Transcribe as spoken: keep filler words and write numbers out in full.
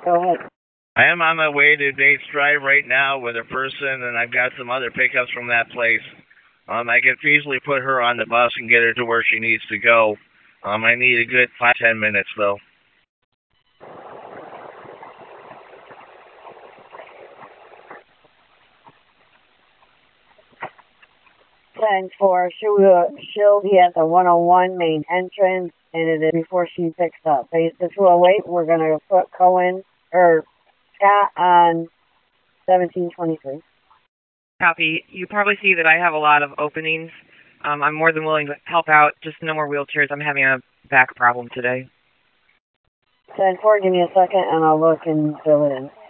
Go ahead. I am on my way to Dates Drive right now with a person, and I've got some other pickups from that place. Um, I could easily put her on the bus and get her to where she needs to go. Um, I need a good five, ten minutes, though. ten four, she'll, she'll be at the one oh one main entrance, and it is before she picks up. Base the two oh eight, we're going to put Cohen, or Scott on seventeen twenty-three. Copy. You probably see that I have a lot of openings. Um, I'm more than willing to help out. Just no more wheelchairs. I'm having a back problem today. ten four, give me a second, and I'll look and fill it in.